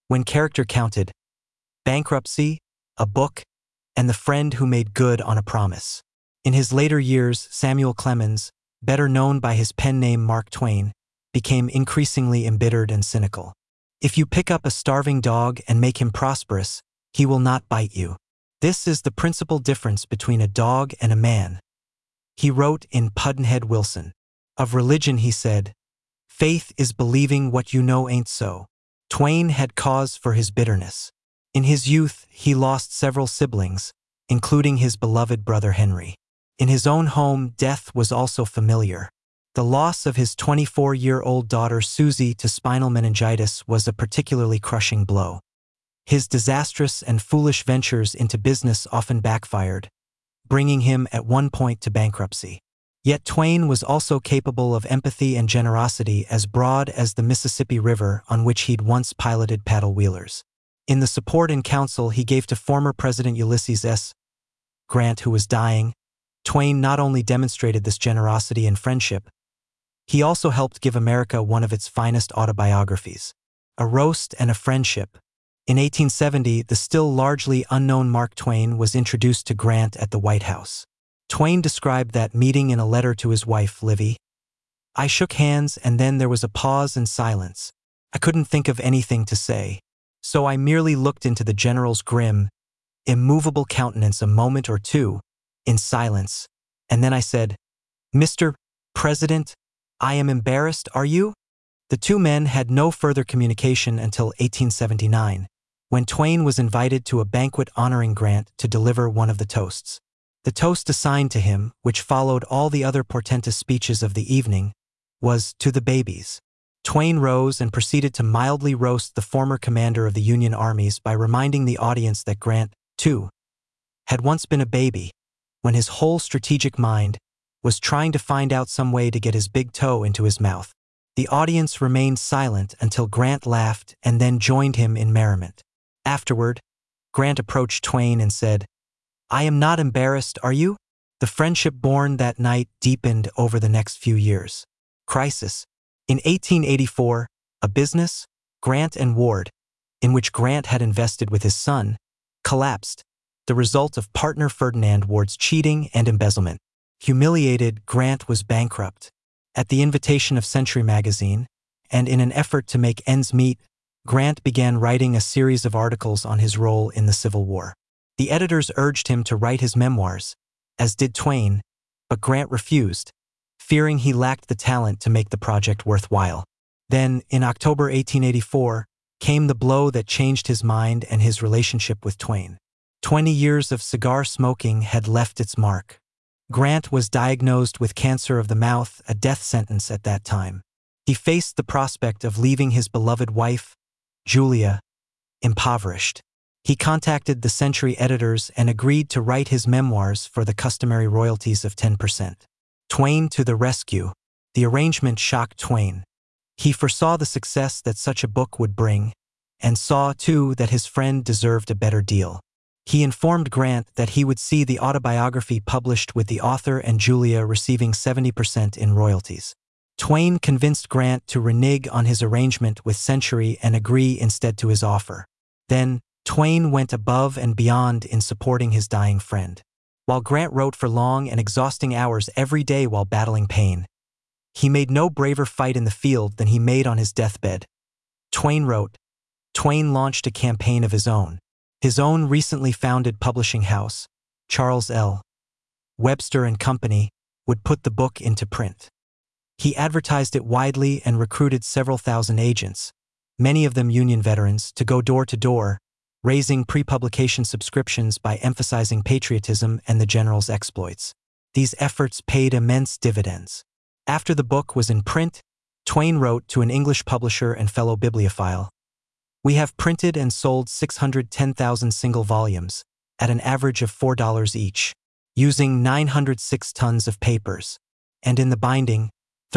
When Character Counted, Bankruptcy, a Book, and The Friend Who Made Good on a Promise. In his later years, Samuel Clemens, better known by his pen name Mark Twain, became increasingly embittered and cynical. If you pick up a starving dog and make him prosperous, he will not bite you. This is the principal difference between a dog and a man. He wrote in Pudd'nhead Wilson. Of religion he said, "Faith is believing what you know ain't so." Twain had cause for his bitterness. In his youth, he lost several siblings, including his beloved brother Henry. In his own home, death was also familiar. The loss of his 24-year-old daughter Susie to spinal meningitis was a particularly crushing blow. His disastrous and foolish ventures into business often backfired, bringing him at one point to bankruptcy. Yet Twain was also capable of empathy and generosity as broad as the Mississippi River on which he'd once piloted paddle wheelers. In the support and counsel he gave to former President Ulysses S. Grant, who was dying, Twain not only demonstrated this generosity and friendship, he also helped give America one of its finest autobiographies, A Roast and a Friendship. In 1870, the still largely unknown Mark Twain was introduced to Grant at the White House. Twain described that meeting in a letter to his wife, Livy. "I shook hands and then there was a pause and silence. I couldn't think of anything to say. So I merely looked into the general's grim, immovable countenance a moment or two, in silence, and then I said, 'Mr. President, I am embarrassed, are you?'" The two men had no further communication until 1879, when Twain was invited to a banquet honoring Grant to deliver one of the toasts. The toast assigned to him, which followed all the other portentous speeches of the evening, was "To the Babies." Twain rose and proceeded to mildly roast the former commander of the Union armies by reminding the audience that Grant, too, had once been a baby, when his whole strategic mind was trying to find out some way to get his big toe into his mouth. The audience remained silent until Grant laughed and then joined him in merriment. Afterward, Grant approached Twain and said, "I am not embarrassed, are you?" The friendship born that night deepened over the next few years. Crisis. In 1884, a business, Grant and Ward, in which Grant had invested with his son, collapsed, the result of partner Ferdinand Ward's cheating and embezzlement. Humiliated, Grant was bankrupt. At the invitation of Century magazine, and in an effort to make ends meet, Grant began writing a series of articles on his role in the Civil War. The editors urged him to write his memoirs, as did Twain, but Grant refused, fearing he lacked the talent to make the project worthwhile. Then, in October 1884, came the blow that changed his mind and his relationship with Twain. 20 years of cigar smoking had left its mark. Grant was diagnosed with cancer of the mouth, a death sentence at that time. He faced the prospect of leaving his beloved wife, Julia, impoverished. He contacted the Century editors and agreed to write his memoirs for the customary royalties of 10%. Twain to the rescue. The arrangement shocked Twain. He foresaw the success that such a book would bring, and saw, too, that his friend deserved a better deal. He informed Grant that he would see the autobiography published with the author and Julia receiving 70% in royalties. Twain convinced Grant to renege on his arrangement with Century and agree instead to his offer. Then, Twain went above and beyond in supporting his dying friend. While Grant wrote for long and exhausting hours every day while battling pain, he made no braver fight in the field than he made on his deathbed. Twain wrote. Twain launched a campaign of his own recently founded publishing house, Charles L. Webster and Company, would put the book into print. He advertised it widely and recruited several thousand agents, many of them Union veterans, to go door to door, raising pre-publication subscriptions by emphasizing patriotism and the general's exploits. These efforts paid immense dividends. After the book was in print, Twain wrote to an English publisher and fellow bibliophile, "We have printed and sold 610,000 single volumes, at an average of $4 each, using 906 tons of papers, and in the binding,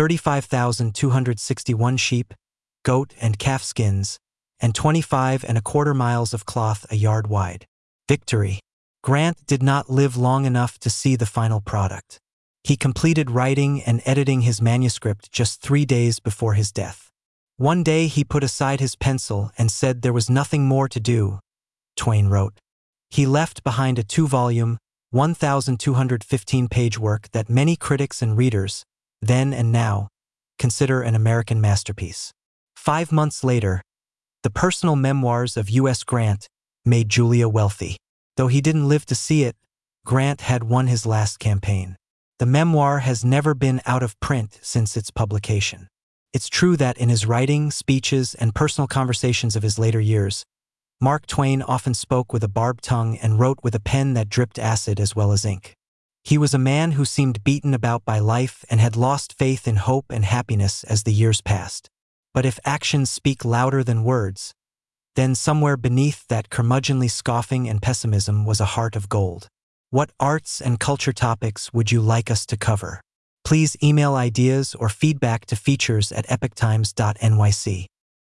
35,261 sheep, goat, and calf skins, and 25¼ miles of cloth a yard wide." Victory. Grant did not live long enough to see the final product. He completed writing and editing his manuscript just 3 days before his death. One day he put aside his pencil and said there was nothing more to do, Twain wrote. He left behind a 2-volume, 1,215-page work that many critics and readers, then and now, consider an American masterpiece. 5 months later, the personal memoirs of U.S. Grant made Julia wealthy. Though he didn't live to see it, Grant had won his last campaign. The memoir has never been out of print since its publication. It's true that in his writing, speeches, and personal conversations of his later years, Mark Twain often spoke with a barbed tongue and wrote with a pen that dripped acid as well as ink. He was a man who seemed beaten about by life and had lost faith in hope and happiness as the years passed. But if actions speak louder than words, then somewhere beneath that curmudgeonly scoffing and pessimism was a heart of gold. What arts and culture topics would you like us to cover? Please email ideas or feedback to features@epochtimes.nyc.